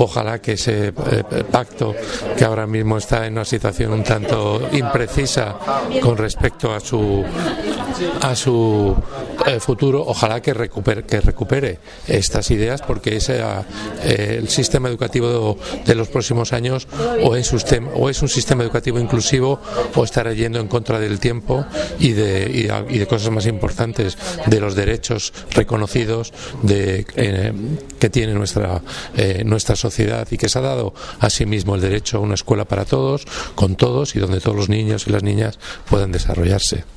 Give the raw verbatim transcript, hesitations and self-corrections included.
Ojalá que ese eh, pacto, que ahora mismo está en una situación un tanto imprecisa con respecto a su a su eh, futuro, ojalá que recupere, que recupere estas ideas, porque ese, eh, el sistema educativo de los próximos años o es, usted, o es un sistema educativo inclusivo o estará yendo en contra del tiempo y de, y de, y de cosas más importantes, de los derechos reconocidos de, eh, que tiene nuestra, eh, nuestra sociedad, y que se ha dado a sí mismo el derecho a una escuela para todos, con todos, y donde todos los niños y las niñas puedan desarrollarse.